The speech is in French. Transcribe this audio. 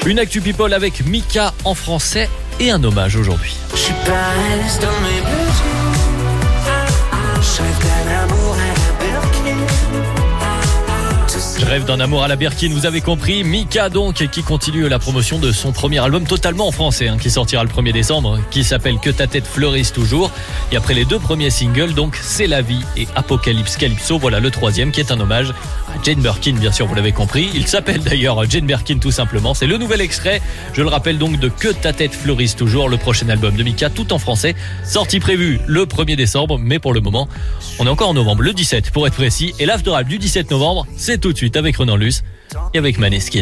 Une actu people avec Mika en français et un hommage aujourd'hui. Je suis pas à l'aise dans mes besoins. Je rêve d'un amour à la Birkin. Je rêve d'un amour à la Birkin, vous avez compris. Mika donc, qui continue la promotion de son premier album totalement en français, qui sortira le 1er décembre, qui s'appelle Que ta tête fleurisse toujours. Et après les 2 premiers singles, donc C'est la vie et Apocalypse Calypso, voilà le 3e qui est un hommage à Jane Birkin, bien sûr, vous l'avez compris. Il s'appelle d'ailleurs Jane Birkin tout simplement. C'est le nouvel extrait, je le rappelle donc, de Que ta tête fleurisse toujours, le prochain album de Mika, tout en français. Sortie prévue le 1er décembre, mais pour le moment, on est encore en novembre, le 17 pour être précis. Et l'after-rap du 17 novembre, c'est tout de suite avec Renan Luce et avec Maneskin.